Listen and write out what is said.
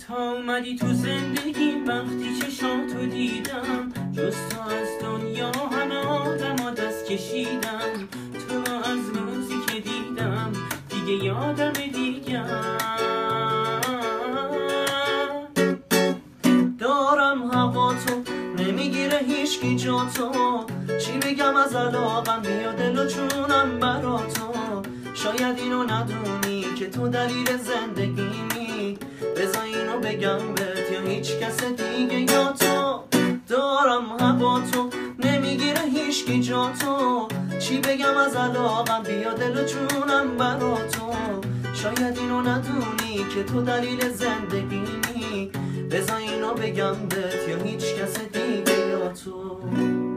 تا اومدی تو زندگی وقتی چشاتو دیدم، جز تو از دنیا همه آدم دست کشیدم. تو از روزی که دیدم دیگه یادم دیگم. دارم هوا تو نمیگیره هیچکی جا تو، چی بگم از علاقم بیا دل و جونم برا تو. شاید اینو ندونی که تو دلیل زندگیمی، بذار اینو بگم بهت یا هیچ کس دیگه یا تو. دارم هوا تو نمیگیره هیچکی جا تو، چی بگم از علاقم بیا دل و جونم برا تو. شاید اینو ندونی که تو دلیل زندگیمی، بذار اینو بگم بهت یا هیچ کس دیگه یا تو.